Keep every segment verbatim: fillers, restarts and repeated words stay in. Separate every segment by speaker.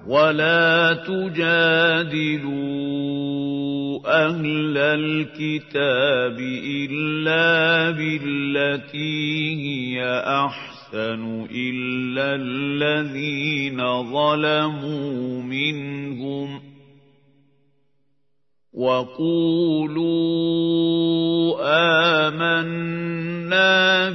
Speaker 1: ولا تجادلوا أهل الكتاب إلا بالتي هي أحسن إلا الذين ظلموا منهم وقولوا آمنا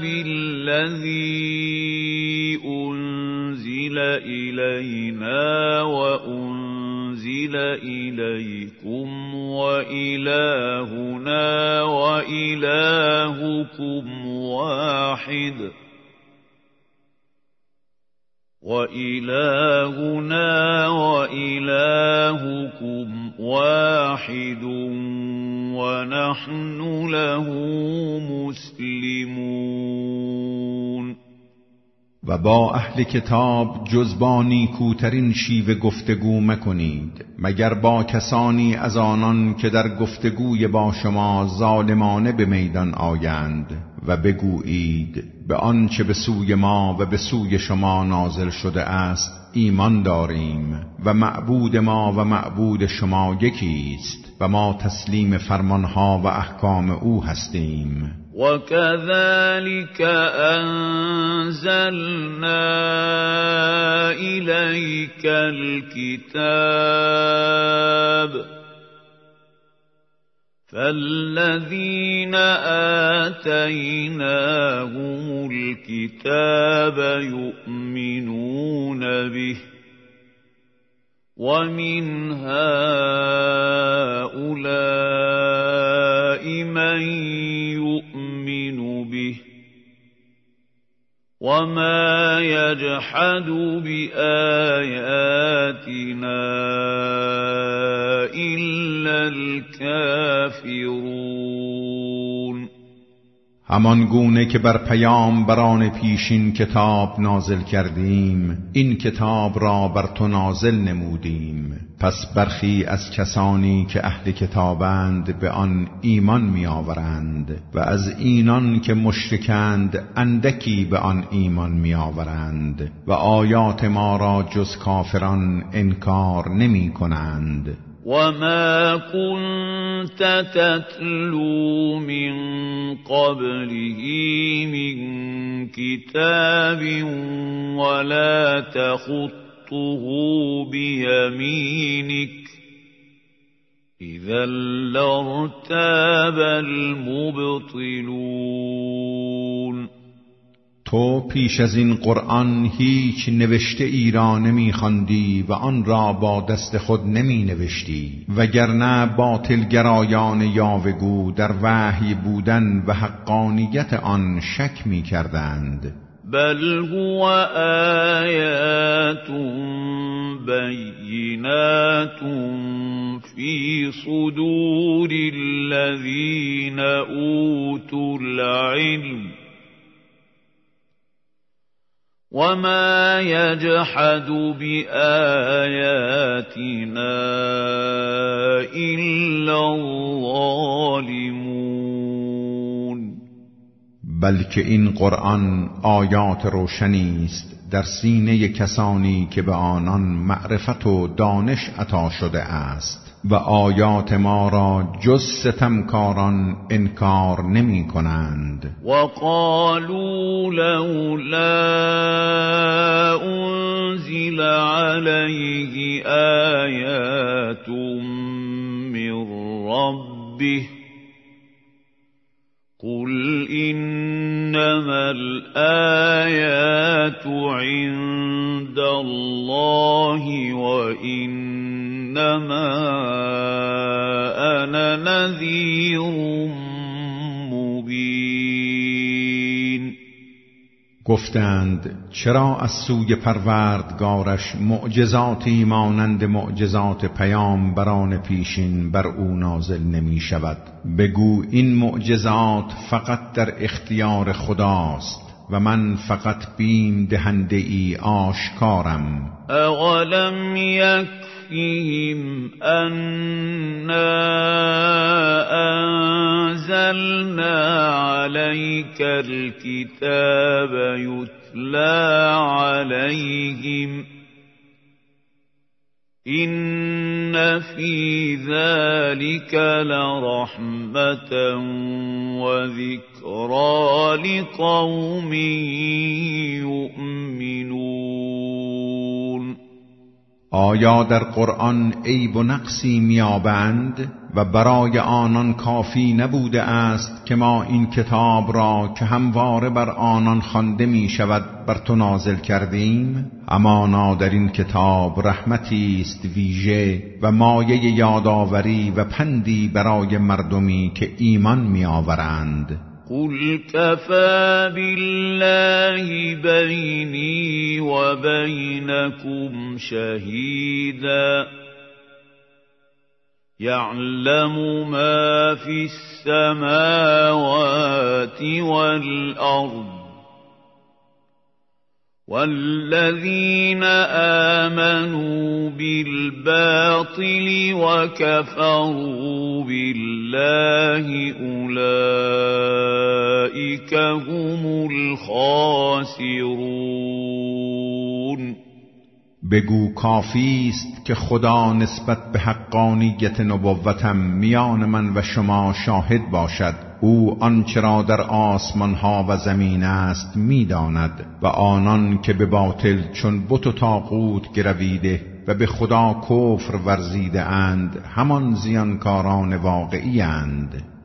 Speaker 1: بالذي أنزل إلينا وأنزل إليكم وإلهنا وإلهكم واحد وإلهنا وإلهكم واحد ونحن له مسلمون.
Speaker 2: و با اهل کتاب جز با نیکوترین شیوه گفتگو مکنید مگر با کسانی از آنان که در گفتگوی با شما ظالمانه به میدان آیند و بگویید به آنچه به سوی ما و به سوی شما نازل شده است ایمان داریم و معبود ما و معبود شما یکی است و ما تسلیم فرمانها و احکام او هستیم.
Speaker 1: وَكَذَلِكَ أَنزَلْنَا إِلَيْكَ الْكِتَابَ فَالَّذِينَ آتَيْنَاهُمُ الْكِتَابَ يُؤْمِنُونَ بِهِ وَمِنْ هَؤُلَاءِ مَن يُؤْمِنُ بِهِ وَمَا يَجْحَدُ بِآيَاتِنَا إِلَّا الْكَافِرُونَ.
Speaker 2: همان گونه که بر پیامبران پیشین کتاب نازل کردیم این کتاب را بر تو نازل نمودیم پس برخی از کسانی که اهل کتابند به آن ایمان می آورند و از اینان که مشرکند اندکی به آن ایمان می آورند و آیات ما را جز کافران انکار نمی کنند.
Speaker 1: وَمَا كُنْتَ تَتْلُو مِنْ قَبْلِهِ مِنْ كِتَابٍ وَلَا تَخُطُّهُ بِيَمِينِكَ إِذًا لَارْتَابَ الْمُبْطِلُونَ.
Speaker 2: تو پیش از این قرآن هیچ نوشته ای را نمی خواندی و آن را با دست خود نمی نوشتی وگرنه باطلگرایان یاوه‌گو در وحی بودن و حقانیت آن شک می کردند.
Speaker 1: بل هو آیات بینات فی صدور الذین اوتوا العلم وَمَا يَجْحَدُ بِآيَاتِنَا إِلَّا الظَّالِمُونَ.
Speaker 2: بلکه این قرآن آیات روشنی است در سینه کسانی که به آنان معرفت و دانش عطا شده است و آیات ما را جز ستمکاران انکار نمی کنند.
Speaker 1: وَقَالُوا لَوْلَا أُنزِلَ عَلَيْهِ آيَاتٌ مِّن رَّبِّهِ قُلْ إِنَّمَا الْآيَاتُ عِندَ اللَّهِ وَإِنَّمَا أَنَا نَذِيرٌ مُبِينٌ.
Speaker 2: گفتند چرا از سوی پروردگارش معجزاتی مانند معجزات پیامبران پیشین بر او نازل نمی شود؟ بگو این معجزات فقط در اختیار خداست و من فقط بیم دهنده ای آشکارم.
Speaker 1: اولم یکفیهم انا انزلنا علیک الكتاب یتلی علیهم إن في ذلك لرحمة وذكرى لقوم يؤمنون.
Speaker 2: آیا در قرآن عیب و نقصی میابند و برای آنان کافی نبوده است که ما این کتاب را که همواره بر آنان خوانده می شود بر تو نازل کردیم؟ همانا در این کتاب رحمتی است ویژه و مایه یادآوری و پندی برای مردمی که ایمان می آورند.
Speaker 1: قل كفى بالله بيني وبينكم شهيدا يعلم ما في السماوات والأرض والذين آمنوا بالباطل وكفروا بالله أولئك هم الخاسرون.
Speaker 2: بگو کافی است که خدا نسبت به حقانیت نبوتم میان من و شما شاهد باشد. او آنچه را در آسمان ها و زمین است میداند و آنان که به باطل چون بت و طاغوت گرویده و به خدا کفر ورزیده اند همان زیانکاران واقعی اند.